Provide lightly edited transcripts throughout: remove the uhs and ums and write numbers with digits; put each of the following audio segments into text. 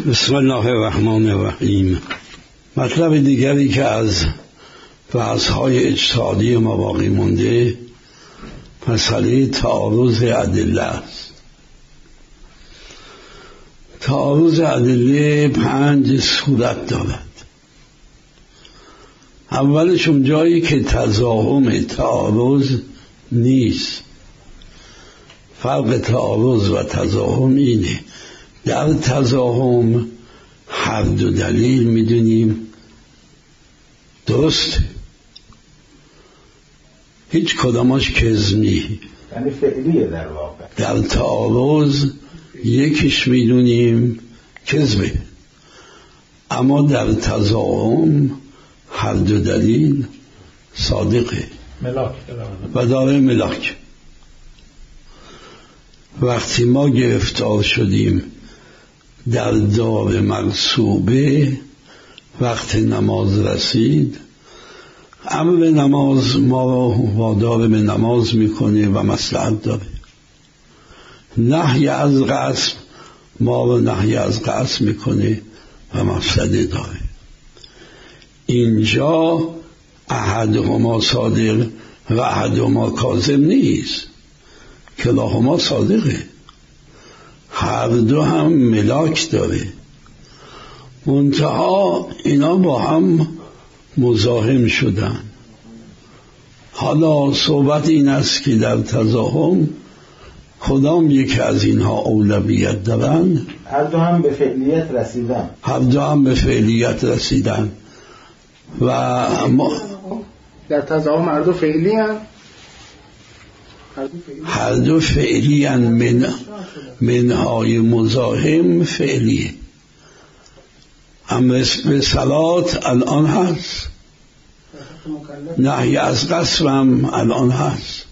بسم الله الرحمن الرحیم. مطلب دیگری که از بحث‌های اجتهادی ما باقی مونده مسئله تعارض ادله است. تعارض ادله 5 صورت دارد. اولش اون جایی که تضاهم تعارض نیست. فرق تعارض و تضاهم اینه: در تضاهم هر دو دلیل میدونیم درست، هیچ کدامش کذب نیست، یعنی فعلیه. در واقع در تعارض یکیش میدونیم کذبه، اما در تضاهم هر دو دلیل صادقه و داره ملاک. وقتی ما گرفتار شدیم در دار مغصوبه، وقت نماز رسید، امر نماز ما را وادار به نماز میکنه و مصلحت داره. نهی از غصب ما را نهی از غصب میکنه و مفسده داره. اینجا احدهما صادق و احدهما کاذب نیست، کلاهما صادقه، هر دو هم ملاک داره، منتها اینا با هم مزاحم شدن. حالا صحبت این است که در تضاهم کدام یک از اینها اولویت دارن؟ هر دو هم به فعلیت رسیدن. هر دو هم به فعلیت رسیدن و در تضاهم هر دو فعلی هم هر دو فعلی هم منهای مزاحم فعلیه. امر به صلات الان هست، نهی از قصر هم الان هست،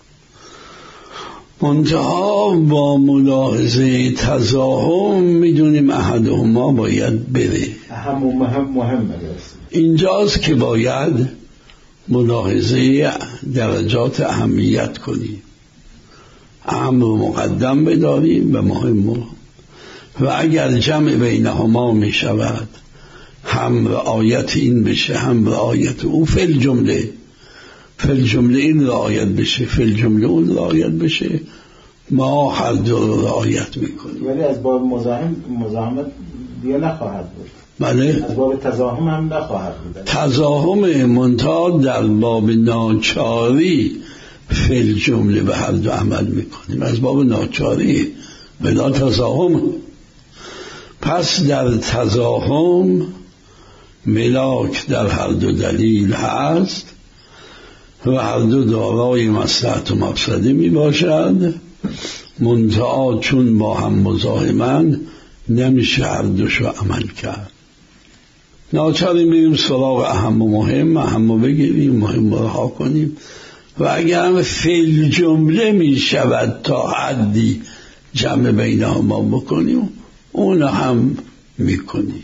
منتها با ملاحظه تضاهم میدونیم احدهما باید بره. اهم و مهم اینجاست که باید ملاحظه درجات اهمیت کنیم، اهم رو مقدم بداریم و مهم رو. و اگر جمع بینهما می شود، هم رعایت این بشه هم رعایت او، فی الجمله این رعایت بشه فی الجمله اون رعایت بشه، ما هر دو رو رعایت میکنیم. ولی از باب مزاحمت دیگه نخواهد بود. بله، از باب تضاهم هم نخواهد بود. تضاهم منتها در باب ناچاری فی الجمله به هر دو عمل میکنیم، از باب ناچاری بلا تضاهم. پس در تضاهم ملاک در هر دو دلیل هست و هر دو دارای مصلحت و مفسده می باشد، منتها چون با هم مزاحمن نمیشه هر دوشو عمل کرد. ناچاری میریم سراغ اهم و مهم، اهم رو بگیریم، مهم رو رها کنیم. و اگر هم فی الجمله می شود تا حدی جمع بینهما بکنیم، اون هم میکنیم.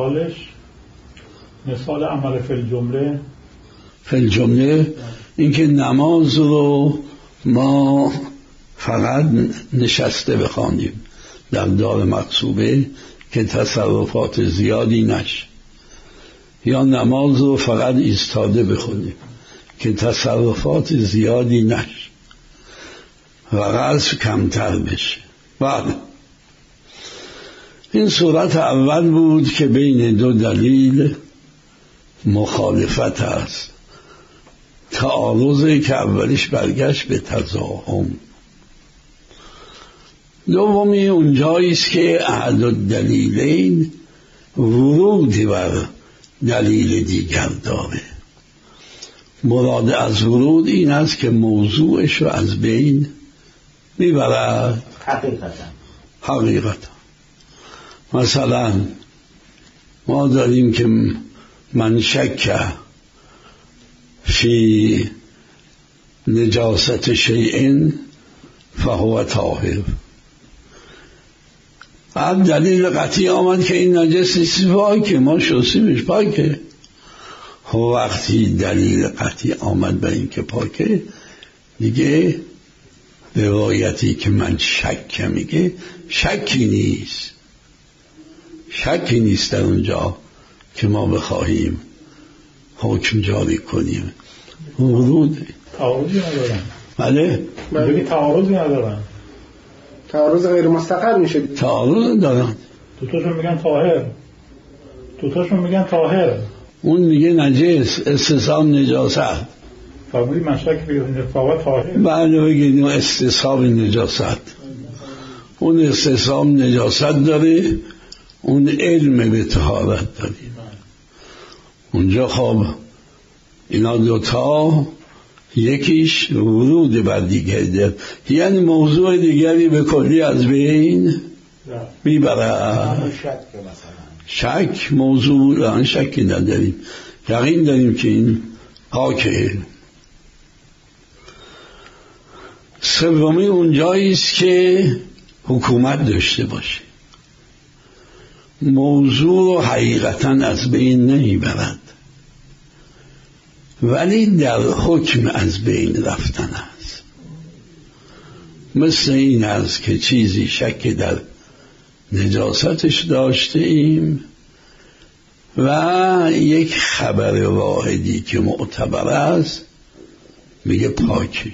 مثال عمل فی الجمله اینکه نماز رو ما فقط نشسته بخوانیم در دار مغصوبه که تصرفات زیادی نشه، یا نماز رو فقط ایستاده بخونیم که تصرفات زیادی نشه و غصب کمتر بشه. بعد این صورت اول بود که بین دو دلیل مخالفت است، تعارضی که اولیش برگشت به تضاهم. دومی اونجایی است که احد الدلیلین ورودی بر دلیل دیگر داره. مراد از ورود این است که موضوعش رو از بین میبرد. حقیقتا مثلا ما داریم که من شک فی نجاست شیء فهو طاهر. بعد دلیل قطعی آمد که این نجس نیست، پاکه، ما شستیمش پاکه. وقتی دلیل قطعی آمد به این که پاکه، دیگه روایتی که من شک میگه شکی نیست، شکی نیست در اونجا که ما بخواهیم حکم جاری کنیم. ورود تعارضی ندارن. بله بگی تعارضی ندارن. تعارض غیر مستقر میشه. تعارض دارن. دوتاشون میگن طاهر، دوتاشون میگن طاهر. اون میگه نجس، استثام نجاست. فرمودی مشرک بیرون فقط طاهر. بله بگید استثام نجاست. اون استثام نجاست داره، اون علم به طهارت داره. اونجا خب اینا دوتا یکیش ورود بر دیگری داره، یعنی موضوع دیگری به کلی از بین میبره. شک موضوع آن شکی نداریم، یقین داریم که این پاکه. سومی اونجایی است که حکومت داشته باشه، موضوع رو حقیقتا از بین نمیبرد ولی در حکم از بین رفتن است. مثل این است که چیزی شک در نجاستش داشته ایم و یک خبر واحدی که معتبر است میگه پاکه.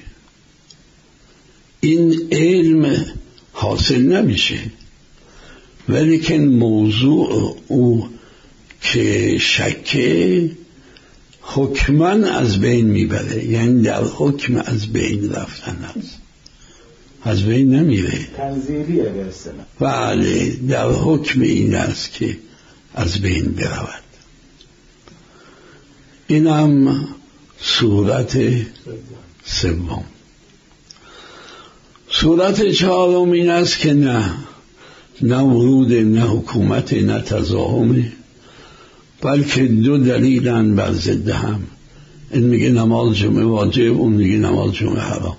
این علم حاصل نمیشه ولی که موضوع او که شکه حکمن از بین میبره، یعنی در حکم از بین رفتن است، از بین نمیره. تنزیلیه به اصطلاح. بله در حکم این است که از بین برود. اینم صورت سوم. صورت چهارم این است که نه ورود، نه حکومت، نه تزاحم، بلکه دو دلیلن بر ضد هم. این میگه نماز جمعه واجب، اون میگه نماز جمعه حرام.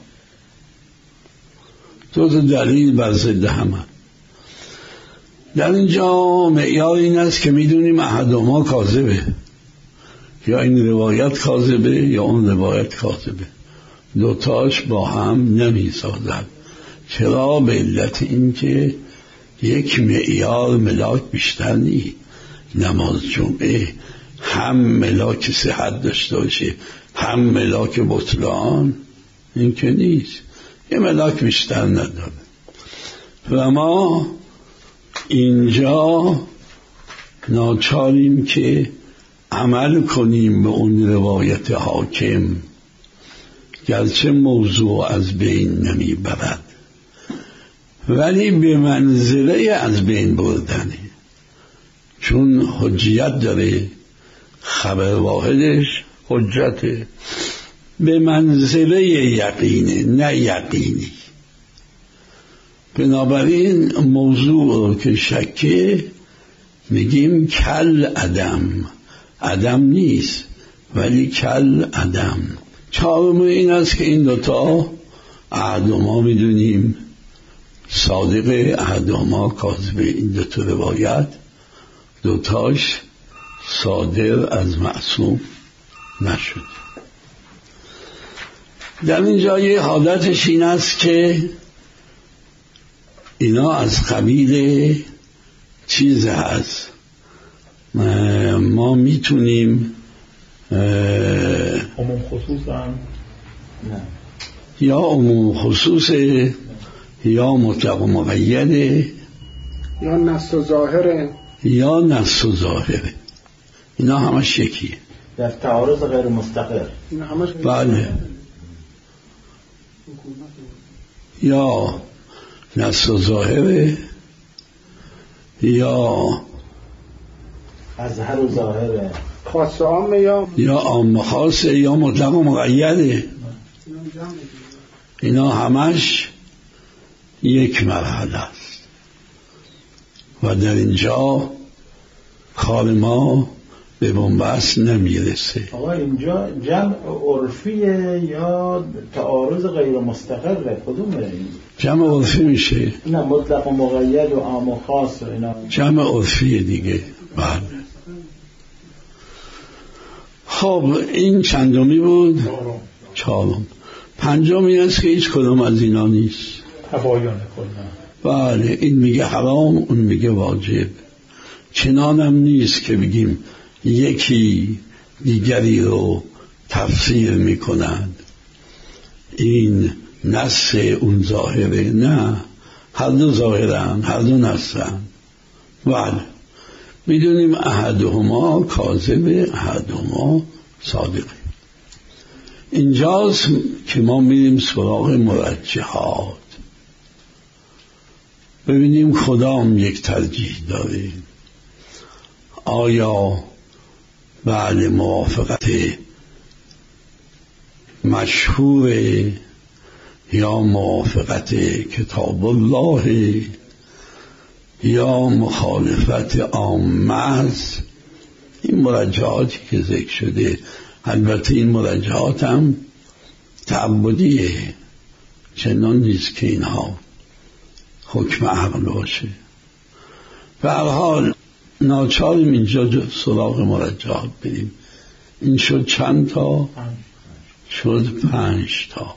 دو دلیل بر ضد هم. در اینجا معیار این است که میدونیم احدهما کاذبه، یا این روایت کاذبه یا اون روایت کاذبه، دوتاش با هم نمیسازد. چرا؟ به علت این که یک معیار ملاک بیشتر نیست. نماز جمعه هم ملاک صحت داشته باشه هم ملاک بطلان، این که نیست، یه ملاک بیشتر نداره. و ما اینجا ناچاریم که عمل کنیم به اون روایت حاکم، گرچه موضوع از بین نمی برد ولی به منزله از بین بردنه، چون حجیت داره، خبر واحدش حجته، به منزله یقینه نه یقینی. بنابراین موضوع که شکه میگیم کل عدم نیست ولی کل عدم. چهارم این است که این دوتا احدهما میدونیم صادق، احدهما کاذب. این دوتا روایت دوتاش صادر از معصوم نشد. در اینجا یه حالتش این است که اینا از قبیل چیز هست، ما میتونیم عموم خصوص هم یا عموم خصوص یا مطلق و مقیده یا نص و ظاهره یا نص و ظاهره. اینا همش یکیه. در تعارض غیر مستقر. بله، یا نص و ظاهره یا اظهر و ظاهره، خاص و عامه یا عام خاصه یا مطلق و مقیده. اینا همش یک مرحله است و در اینجا کار ما به بنبست نمیرسه. آقا اینجا جمع عرفیه یا تعارض غیر مستقره؟ کدومه؟ جمع عرفی میشه. نه مطلق و مقید و عام و خاص و اینا جمع عرفی دیگه. بله. خب این چندمی بود؟ چهارم. پنجمی است که هیچ کدام از اینا نیست. تباین کنه. بله، این میگه حرام، اون میگه واجب. چنانم نیست که بگیم یکی دیگری رو تفسیر میکنند این نص اون ظاهره، نه، هر دو ظاهرن، هر دو نصن. بله میدونیم احدهما کاذب احدهما صادقه. اینجاست که ما میریم سراغ مرجحات، ببینیم کدام یک ترجیح داره. آیا بعد موافقت مشهور یا موافقت کتاب الله یا مخالفت عامه است؟ این مرجحاتی که ذکر شده، البته این مرجحات هم تعبدیه، چنان نیست که اینها حکم عقل باشه. به هر حال ناچاریم اینجا سراغ مرجحات بریم. این شد چند تا؟ شد 5 تا.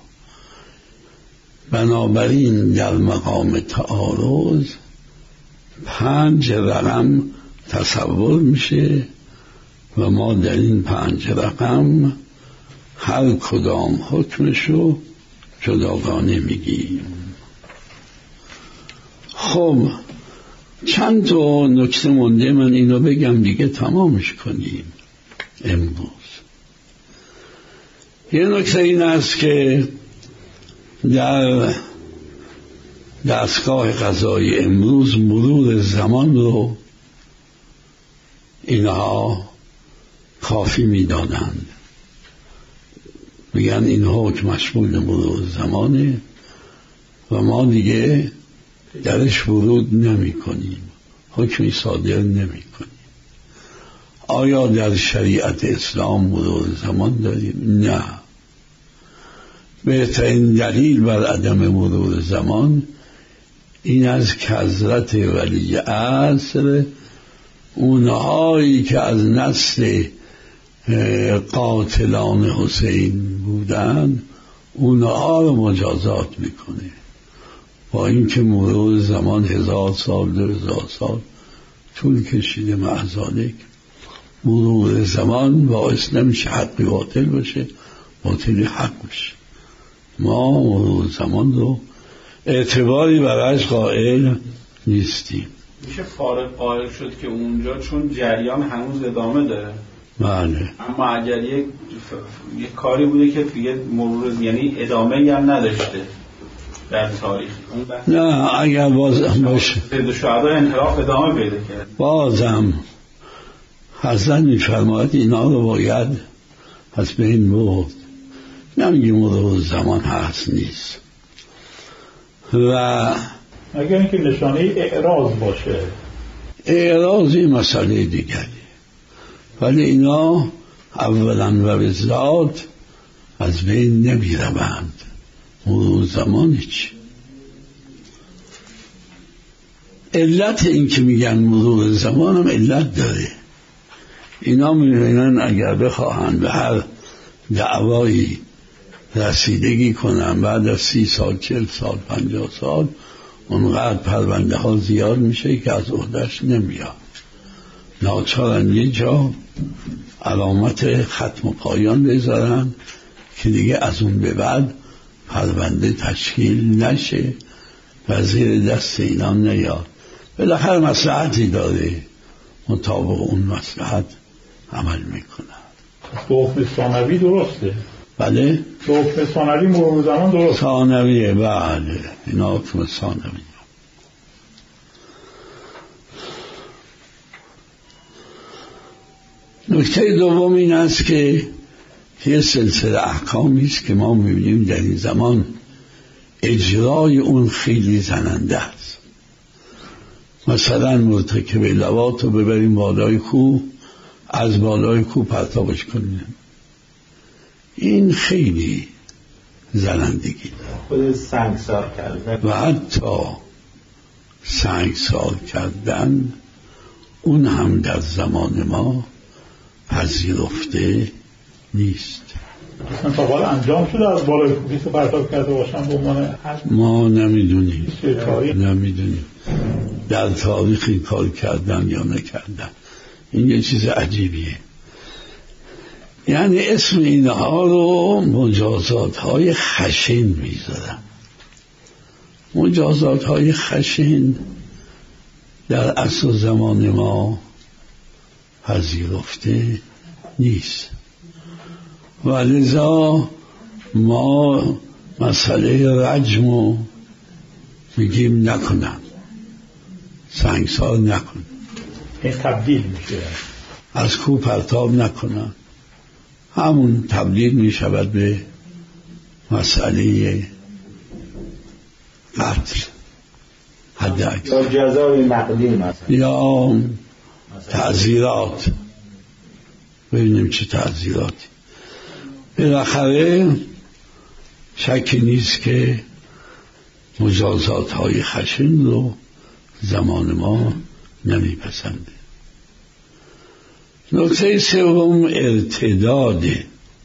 بنابراین در مقام تعارض 5 رقم تصور میشه و ما در این 5 رقم هر کدام حکمشو جداگانه میگیم. خب چند تا نکته مونده، من اینو بگم دیگه تمامش کنیم امروز. یه نکته این است که در دستگاه قضایی امروز مرور زمان رو اینها کافی میدانند، میگن این حکم مشمول مرور زمانه و ما دیگه درش ورود نمی کنیم، حکمی صادر نمی کنیم. آیا در شریعت اسلام مرور زمان داریم؟ نه. بهترین دلیل بر عدم مرور زمان این از که حضرت ولی عصر اونهایی که از نسل قاتلان حسین بودن اونها رو مجازات میکنه، با اینکه مرور زمان 1000 سال 2000 سال طول کشیده. مع ذالک مرور زمان باعث نمیشه حقی باطل باشه، باطلی حق باشه. ما مرور زمان رو اعتباری برایش قائل نیستیم. میشه فارغ قائل شد که اونجا چون جریان هنوز ادامه داره. بله. اما اگر یک کاری بوده که دیگه مرور یعنی ادامه هم نداشته در تاریخ، نه اگر بازم باشه ضد شهدا انحراف ادامه پیدا کرد، بازم حضرت میفرماید اینا رو باید از بین برد. نمیگیم مرور زمان هست نیست. و اگر اینکه نشانه اعراض باشه، اعراضی مسئله دیگری، ولی اینا اولا و به ذات از بین نمی روند. مرور زمانی چی؟ علت این که میگن مرور زمان هم علت داره. اینا میگن اگر بخواهند به هر دعوایی رسیدگی کنن بعد از 30 سال 40 سال 50 سال اونقدر پرونده ها زیاد میشه که از عهده‌اش نمیاد. ناچارن یه جا علامت ختم و پایان بذارن که دیگه از اون به بعد پرونده تشکیل نشه و زیر دست اینا نیاد. بالاخره مصلحتی داره، مطابق اون مصلحت عمل میکنن. حکم ثانوی درسته؟ بله؟ حکم ثانوی مرور زمان درسته؟ ثانویه، بله، اینا حکم ثانوی. نکته دوم این است که یه سلسله احکامی است که ما می‌بینیم در این زمان اجرای اون خیلی زننده است. مثلا مرتکب لواط رو ببریم بالای کوه، از بالای کوه پرتابش کنیم، این خیلی زنندگی خود سنگسار کردن و حتی سنگسار کردن اون هم در زمان ما پذیرفته نیست. اصلا تا حال انجام شده از بالای کوه پرتاب کرده باشن به عنوان ما نمیدونیم. در تاریخ این کار کردن یا نکردن. این یه چیز عجیبیه. یعنی اسم اینها رو مجازات های خشن میذارن. مجازات های خشن در عصر زمان ما پذیرفته نیست و لذا ما مسئله رجمو میگیم نکنن، سنگسار نکن، این تبدیل میشه، از کوه پرتاب نکنن، همون تبدیل میشود به مسئله قتل حد اکثر یا جزای نقلی مثلا یا تعزیرات. ببینیم چه تعزیراتی. بالاخره شکی نیست که مجازات های خشن رو زمان ما نمیپسنده. نکته سوم ارتداده.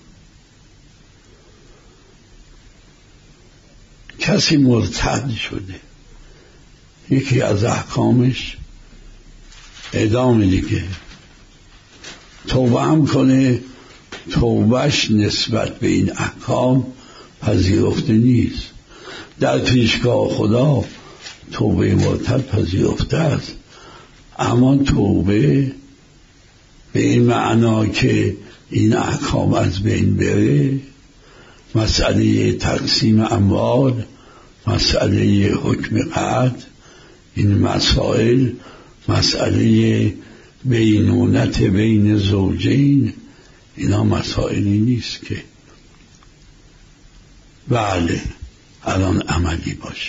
کسی مرتد شده، یکی از احکامش اعدام دیگه. توبه هم کنه، توبهش نسبت به این احکام پذیرفته نیست. در پیشگاه خدا توبه مرتد پذیرفته است، اما توبه به این معنا که این احکام از بین بره، مسئله تقسیم اموال، مسئله حکم قطع، این مسائل، مسئله بینونت بین زوجین، اینا مسائلی نیست که بله الان عملی باشه.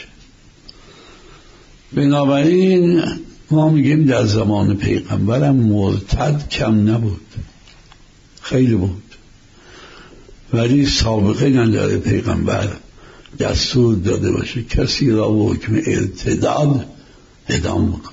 بنابراین ما میگیم در زمان پیغمبرم مرتد کم نبود، خیلی بود، ولی سابقه نداره پیغمبر دستور داده باشه کسی را به حکم ارتداد اعدام بکنه.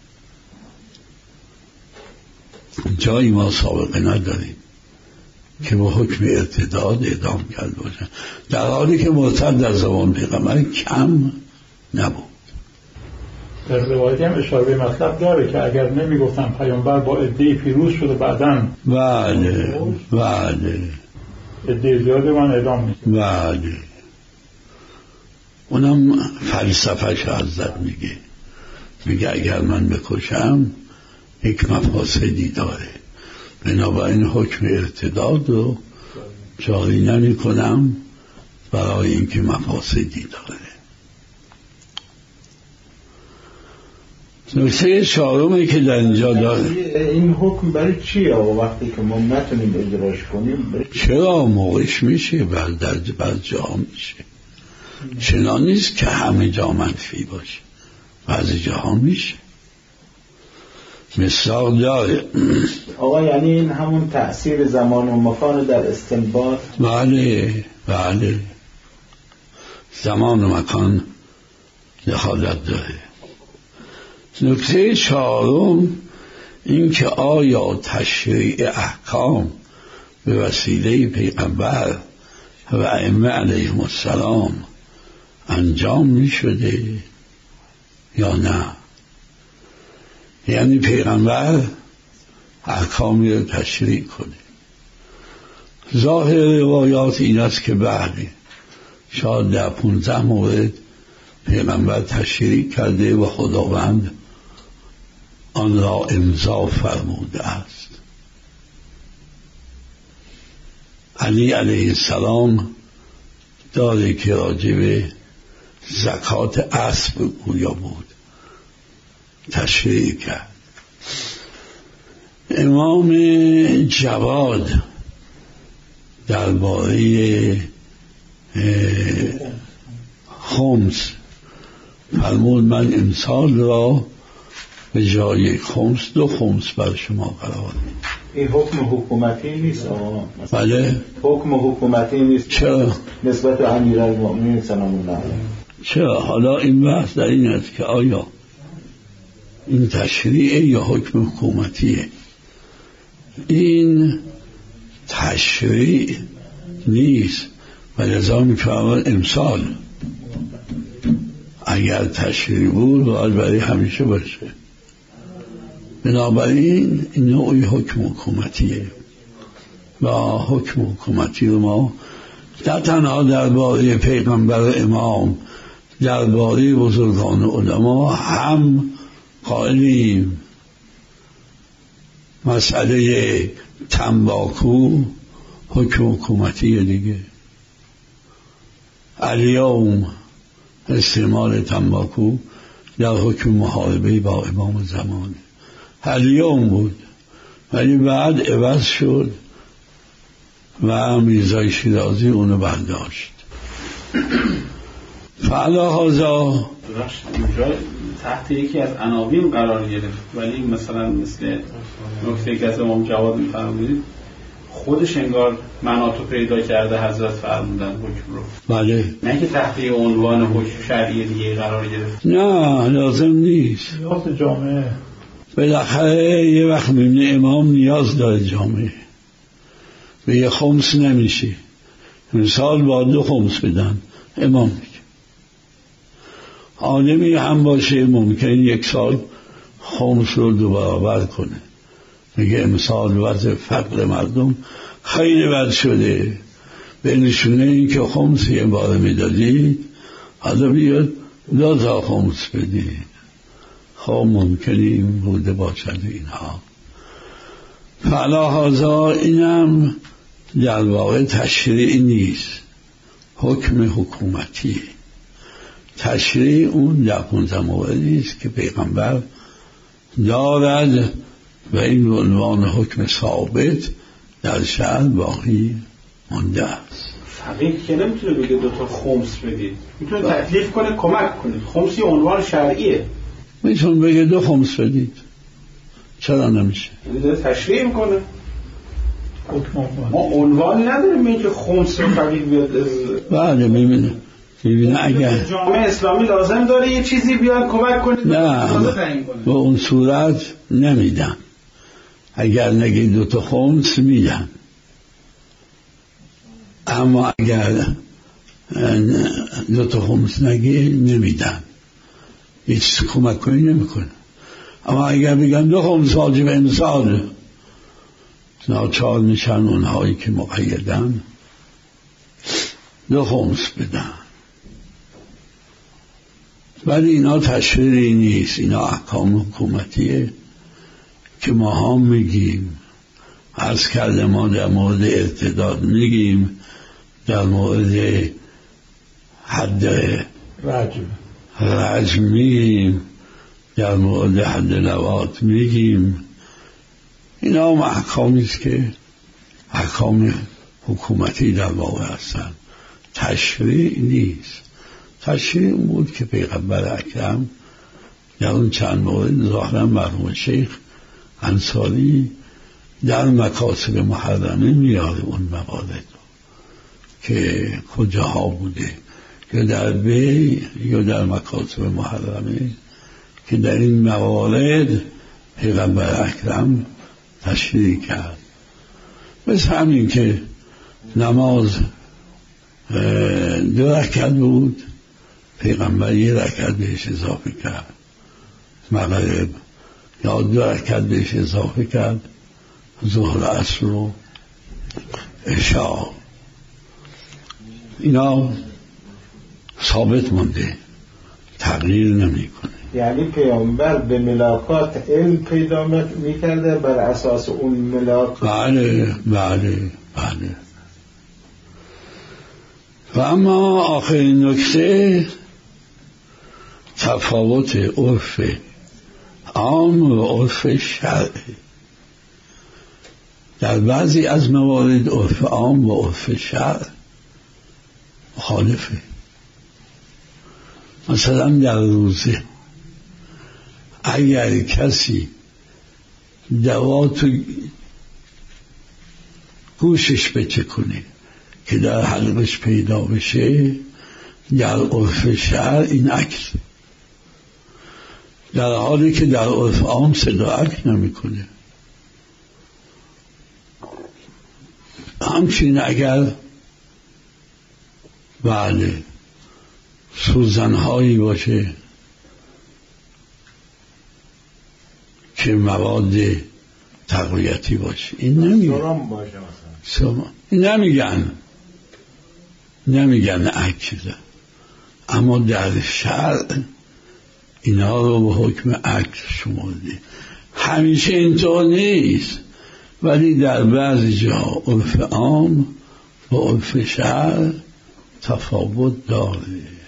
جایی ما سابقه نداریم که به حکم ارتداد اعدام کرده باشن، در حالی که مرتد در زمان پیغمبر کم نبود. در روایتی هم اشاره به مطلب داره که اگر نمیگفتن پیامبر با عده‌ای پیروز شده بعداً بله عده زیاده من اعدام میشه. بله اونم فلسفه‌ش حضرت میگه اگر من بکشم یک مفاسدی داره، بنابراین حکم ارتداد رو جاری نمی کنم برای اینکه مفاسدی داره. نکته چهارمی که در اینجا داره، این حکم برای چیه آقا وقتی که ما نتونیم اجراش کنیم؟ چرا موقعش میشه، بعد جا میشه. چنان نیست که همه جا منفی باشه، بعضی جاها میشه. مثال داره آقا، یعنی این همون تأثیر زمان و مکان در استنباط؟ بله زمان و مکان دخالت داره. نکته چهارم این که آیا تشریع احکام به وسیله پیغمبر و ائمه علیهم السلام انجام می شده یا نه. یعنی پیغمبر احکامی رو تشریع کنه. ظاهر روایات این است که بله، شاید در 15 مورد پیغمبر تشریع کرده و خداوند آن را امضا فرموده است. علی علیه السلام داره که راجب زکات اسب گویا بود تشریع کرد. امام جواد درباره خمس فرمود من امسال را به جای خمس 2 خمس بر شما قرار میدم. این حکم حکومتی نیست آقا؟ بله حکم حکومتی نیست. چرا؟ نسبت به امیرالمؤمنین سلام الله علیه. چرا؟ حالا این بحث در این است که آیا این تشریع یا حکم حکومتیه. این تشریع نیست و لذا میفرماید امسال اگر تشریع بود باید برای همیشه باشه. بنابراین این نوعی حکم حکومتیه و حکم حکومتی رو ما نه تنها درباره پیغمبر و امام، درباره بزرگان علما هم قائلیم. مسئله تنباکو حکم حکومتی دیگه. الیوم استعمال تنباکو در حکم محاربه با امام زمانه، الیوم بود، ولی بعد عوض شد و میرزای شیرازی اونو برداشت. فعلا هازا تحت یکی از عناوین قرار گرفت، ولی مثلا مثل نکته که از امام جواد میفرمودید خودش انگار مناطو پیدا کرده حضرت فرمودن حکم رو. بله. نه که تحت عنوان حکم شرعی دیگه قرار گرفت. نه لازم نیست. نیاز جامعه. بالاخره یه وقت میبینه امام نیاز داره جامعه، به یه خمس نمیشه، مثال با 2 خمس بدن امام میگه. عالمی هم باشه ممکن 1 سال خمس رو 2 برابر کنه، میگه امسال وضع فقر مردم خیلی بد شده، به نشونه این که خمس یه بار میدادید حالا بیاد 2 تا خمس بدید. خب ممکنی این بوده باشد اینها. فعلا هازا اینم در واقع تشریع نیست، حکم حکومتی. تشریع اون در 15 موردی است که پیغمبر دارد و این عنوان حکم ثابت در شرع باقی مانده است. فقیه که نمیتونه بگه 2 تا خمس بدید، میتونه تکلیف کنه کمک کنید. خمس یه عنوان شرعیه، میتونه بگه 2 خمس بدید، چرا نمیشه؟ داره تشریع میکنه. ما عنوانی نداریم این که خمس رو فقیه بیاد. بله میبینه اگر جامعه اسلامی لازم داره یه چیزی بیاد کمک کنید، نه به اون صورت نمیدن. اگر نگی 2 تا خمس میدن، اما اگر 2 تا خمس نگی نمیدن، هیچ کمک کنی نمیکنه. اما اگر بگن 2 خمس واجب امسال، ناچار میشن اونهایی که مقیدن 2 خمس بدن. ولی اینا تشریعی نیست، اینا احکام حکومتیه که ما هم میگیم. عرض کرده ما در مورد ارتداد میگیم، در مورد حد رجم میگیم، در مورد حد لواط میگیم. اینا هم احکامیست که احکام حکومتی در واقع هستن، تشریع نیست. تشریع بود که پیغمبر اکرم در اون چند مورد ظاهرا مرحوم شیخ انصاری در مکاسب محرمه میاره اون موارد که کجاها بوده، یا در بی یا در مکاسب محرمه، که در این موارد پیغمبر اکرم تشریع کرد. مثل همین که نماز 2 رکعت بود، پیغمبر 1 رکعت بهش اضافه کرد مغرب، یا 2 رکعت بهش اضافه کرد ظهر عصر و عشاء. اینا ثابت مونده، تغییر نمیکنه. یعنی پیامبر به ملاکات علم پیدا میکرده بر اساس اون ملاکات. بله بله بله. و اما آخرین نکته تفاوت عرف عام و عرف شرع. در بعضی از موارد عرف عام و عرف شرع مخالفه. مثلا در روزه اگر کسی دوا تو گوشش بچکنه که در حلقش پیدا بشه، در عرف شرع این عکس، در حالی که در عرف عام صدا عکس نمیکنه. همچنین اگر بله سوزنهایی باشه که مواد تقویتی باشه. این سرم باشه مثلا. این نمیگن اکل، اما در شرع اینا رو به حکم اکل شمرده. همیشه اینطور نیست، ولی در بعضی جا عرف عام و عرف شرع تفاوت داره.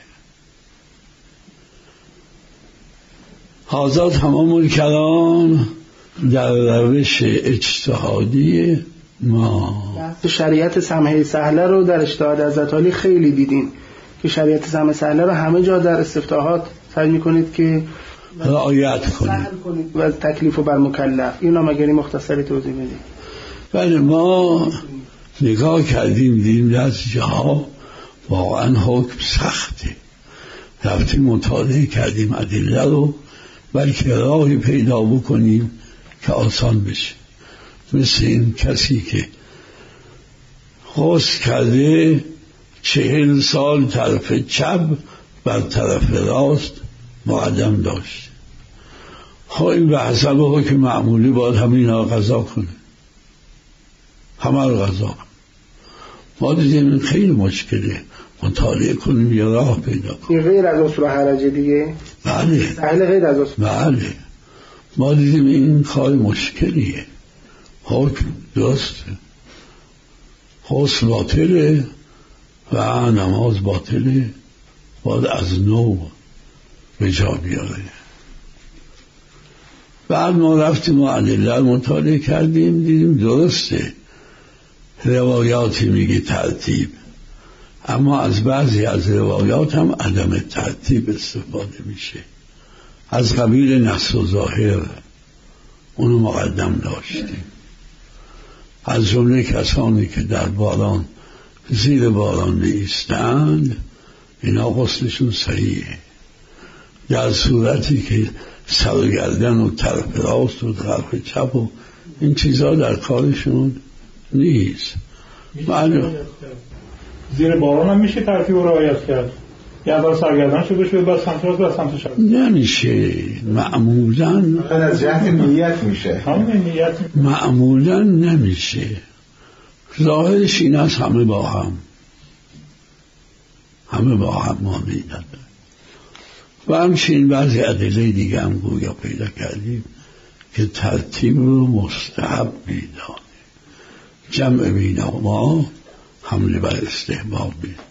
هذا تمام الکلام در روش اجتهادی ما. شریعت سمحه سهله رو در اجتهاد حضرت علی خیلی دیدین که شریعت سمحه سهله رو همه جا در استفتاحات سعی میکنید که رعایت کنید و تکلیف رو بر مکلف. اینو مگری مختصری توضیح بدید. بله، ما نگاه کردیم دیدیم در جاها واقعا حکم سخته، رفتیم مطالعه کردیم ادله رو، بلکه راهی پیدا بکنیم که آسان بشه. مثل این کسی که غسل کرده 40 سال طرف چپ بر طرف راست مقدم داشت، این به حسب حکم معمولی باید همین ها قضا کنه، همه رو قضا کنه. ما دیدیم این خیلی مشکله، مطالعه کنیم یه راه پیدا کنیم. این غیر از اصل حرجه دیگه؟ بله غیر از اصل. بله، ما دیدیم این کار مشکلیه. حکم درسته، غسل باطله و نماز باطله، باید از نو به جا بیاره. بعد ما رفتیم و ادله مطالعه کردیم، دیدیم درسته روایاتی میگه ترتیب، اما از بعضی از روایات هم عدم ترتیب استفاده میشه، از قبیل نص و ظاهر اونو مقدم داشتیم. از جمله کسانی که در باران زیر باران ایستند اینا غسلشون صحیحه، در صورتی که سر و گردن و طرف راست و طرف چپ و این چیزها در کارشون نیست. زیر باران هم میشه ترتیب رو رعایت کرد، یه اول سرگردن شده بشه بعد سمت راست بعد سمت چپ؟ نمیشه، معمولا از جهت نیت میشه، معمولا نمیشه. ظاهرش این است همه با هم ما میدن و همچنین بعضی ادله دیگه هم گویا پیدا کردیم که ترتیب رو مستحب میدانه. جمع بینهما حمله بر استحباب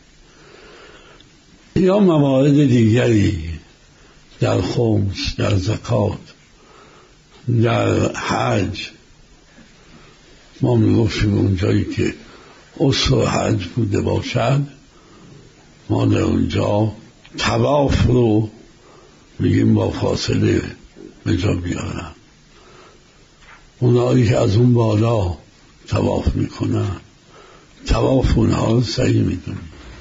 یا موارد دیگری در خمس، در زکات، در حج. ما میگفتیم اونجایی که اصل حج بوده باشد ما در اونجا طواف رو میگیم با فاصله به جا بیارن. اونایی که از اون بالا طواف میکنن طواف اونها رو صحیح میدونن.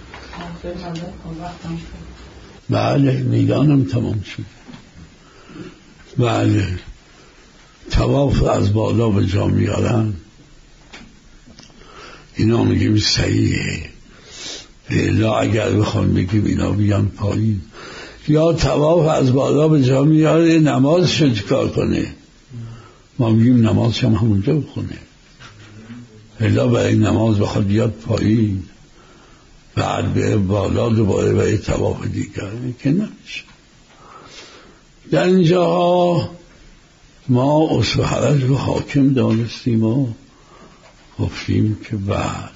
بله میدانم تمام شد. بله طواف از بالا به جا میارن اینا میگیم صحیحه. الا اگر بخوام بگیم اینا بیان پایین، یا طواف از بالا به جا میاره نمازش رو چیکار کنه؟ ما میگیم نمازش هم همونجا بخونه. الا برای نماز بخواد بیاد پایین بعد به بالا دوباره برای طواف دیگر که نمیشه. در اینجا ما اصل حرج رو حاکم دانستیم و گفتیم که بعد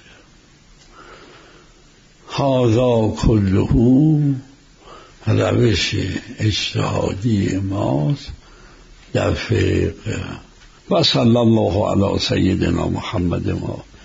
هذا کله روش اجتهادی ماست در فقه. و صلی الله علی سیدنا محمد ما